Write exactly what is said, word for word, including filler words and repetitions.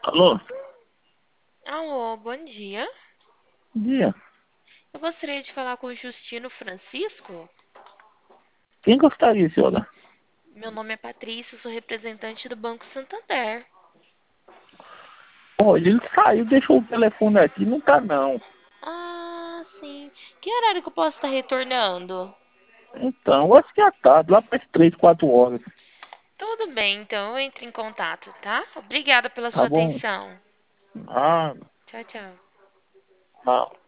Alô? Alô, bom dia. Bom dia. Eu gostaria de falar com o Justino Francisco. Quem gostaria, senhora? Meu nome é Patrícia, sou representante do Banco Santander. Olha, ele saiu, deixou o telefone aqui, não tá não. Ah, sim. Que horário que eu posso estar retornando? Então, eu acho que é à tarde, lá para as três, quatro horas. Tudo bem, então eu entro em contato, tá? Obrigada pela Tá sua bom? atenção. Ah, Tchau, tchau. ah.